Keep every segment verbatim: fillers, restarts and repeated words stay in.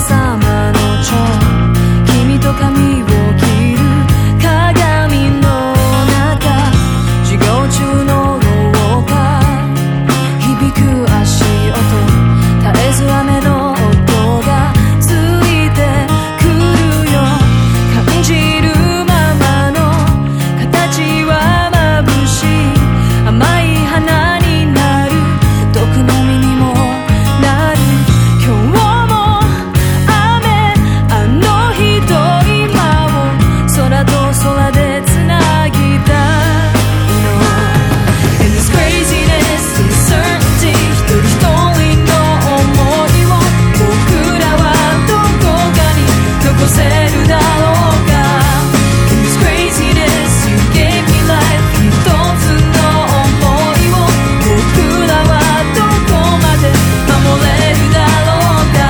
さまの蝶、君と髪を切る鏡の中、授業中の廊下、響く足音、絶えず雨の音がついてくるよ。感じるままの形は眩しい、甘い花になる、毒の実にもなる。今日も雨、あのひどい間を空と空でつなぎたいの。 In this craziness, uncertainty、 一人一人の想いを僕らはどこかに残せるだろうか。 In this craziness, you gave me life、 一つの想いを僕らはどこまで守れるだろうか。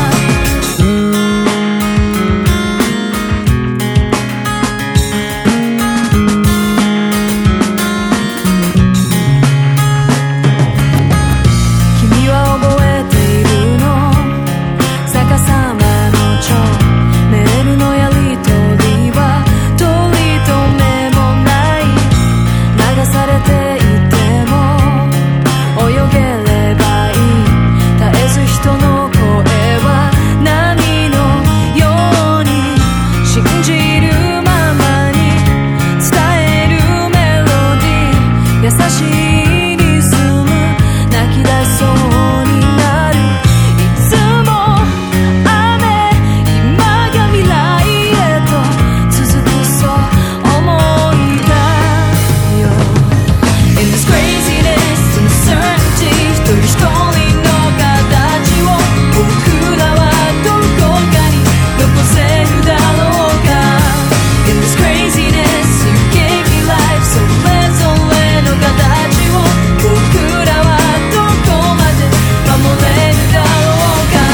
君は覚えているの、逆さまの蝶、メールのやりとりは取り留めもない、流されていても泳げればいい、絶えず人の声は波のように、信じるままに伝えるメロディー、優しいリズム、泣き出しそうになる。いつも雨、今が未来へと続く、そう思いたいよ。 In this craziness, uncertainty、 一人一人の形を僕らはどこかに残せるだろうか。 In this craziness, you gave me life、 それぞれの形を僕らはどこまで守れるだろうか。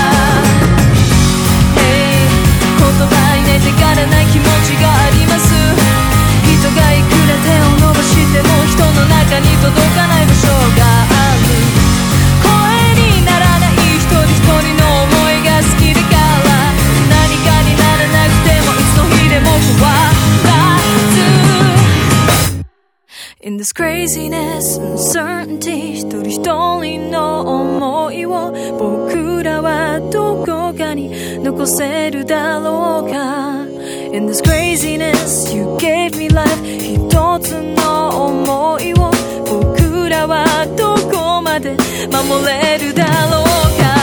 Hey、 言葉に出てからない気持ちがあります。人がいくら手を伸ばしても人の中に届かない場所がある。声にならない一人一人の思いが好きだから、何かにならなくてもいつの日でも変わらず。 In this craziness, uncertainty、 一人一人の思いを僕らはどこかに残せるだろうか。 In this craziness, you gave me life、 一つの思いを僕らはどこまで守れるだろうか。